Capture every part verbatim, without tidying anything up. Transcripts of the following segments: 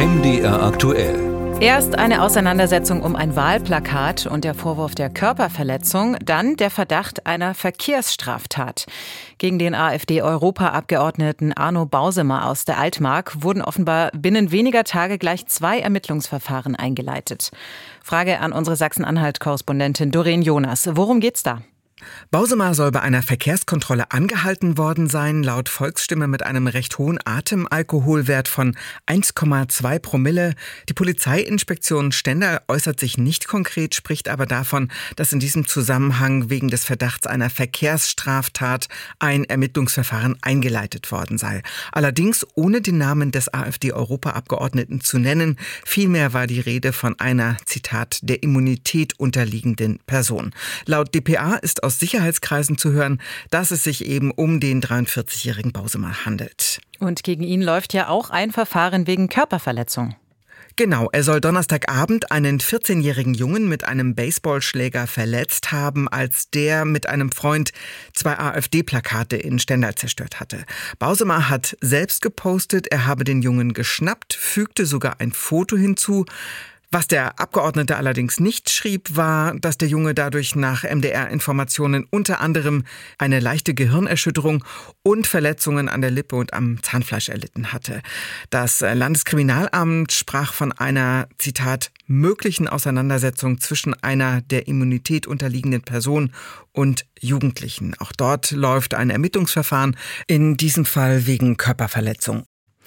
M D R aktuell. Erst eine Auseinandersetzung um ein Wahlplakat und der Vorwurf der Körperverletzung, dann der Verdacht einer Verkehrsstraftat. Gegen den AfD-Europaabgeordneten Arno Bausemer aus der Altmark wurden offenbar binnen weniger Tage gleich zwei Ermittlungsverfahren eingeleitet. Frage an unsere Sachsen-Anhalt-Korrespondentin Doreen Jonas. Worum geht's da? Bausemer soll bei einer Verkehrskontrolle angehalten worden sein, laut Volksstimme mit einem recht hohen Atemalkoholwert von eins Komma zwei Promille. Die Polizeiinspektion Stendal äußert sich nicht konkret, spricht aber davon, dass in diesem Zusammenhang wegen des Verdachts einer Verkehrsstraftat ein Ermittlungsverfahren eingeleitet worden sei. Allerdings ohne den Namen des AfD-Europaabgeordneten zu nennen. Vielmehr war die Rede von einer, Zitat, der Immunität unterliegenden Person. Laut D P A ist aus Sicherheitskreisen zu hören, dass es sich eben um den dreiundvierzigjährigen Bausemer handelt. Und gegen ihn läuft ja auch ein Verfahren wegen Körperverletzung. Genau, er soll Donnerstagabend einen vierzehnjährigen Jungen mit einem Baseballschläger verletzt haben, als der mit einem Freund zwei AfD-Plakate in Stendal zerstört hatte. Bausemer hat selbst gepostet, er habe den Jungen geschnappt, fügte sogar ein Foto hinzu. Was der Abgeordnete allerdings nicht schrieb, war, dass der Junge dadurch nach M D R-Informationen unter anderem eine leichte Gehirnerschütterung und Verletzungen an der Lippe und am Zahnfleisch erlitten hatte. Das Landeskriminalamt sprach von einer, Zitat, möglichen Auseinandersetzung zwischen einer der Immunität unterliegenden Person und Jugendlichen. Auch dort läuft ein Ermittlungsverfahren, in diesem Fall wegen Körperverletzung.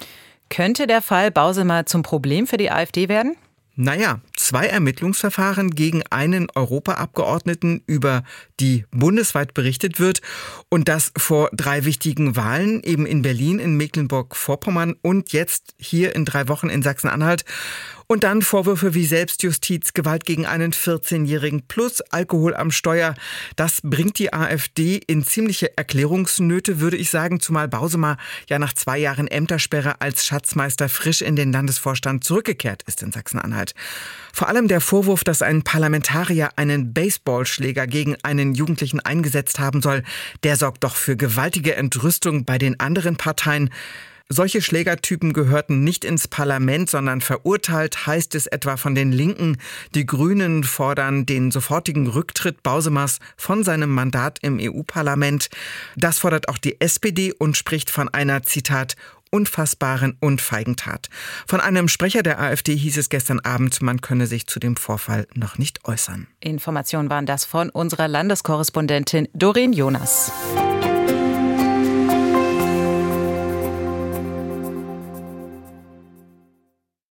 Könnte der Fall Bausemer zum Problem für die AfD werden? Naja, zwei Ermittlungsverfahren gegen einen Europaabgeordneten, über die bundesweit berichtet wird. Und das vor drei wichtigen Wahlen, eben in Berlin, in Mecklenburg-Vorpommern und jetzt hier in drei Wochen in Sachsen-Anhalt. Und dann Vorwürfe wie Selbstjustiz, Gewalt gegen einen vierzehnjährigen plus Alkohol am Steuer. Das bringt die AfD in ziemliche Erklärungsnöte, würde ich sagen, zumal Bausemer ja nach zwei Jahren Ämtersperre als Schatzmeister frisch in den Landesvorstand zurückgekehrt ist in Sachsen-Anhalt. Vor allem der Vorwurf, dass ein Parlamentarier einen Baseballschläger gegen einen Jugendlichen eingesetzt haben soll, der sorgt doch für gewaltige Entrüstung bei den anderen Parteien. Solche Schlägertypen gehörten nicht ins Parlament, sondern verurteilt, heißt es etwa von den Linken. Die Grünen fordern den sofortigen Rücktritt Bausemers von seinem Mandat im E U-Parlament. Das fordert auch die S P D und spricht von einer, Zitat, unfassbaren und feigen Tat. Von einem Sprecher der AfD hieß es gestern Abend, man könne sich zu dem Vorfall noch nicht äußern. Informationen waren das von unserer Landeskorrespondentin Doreen Jonas.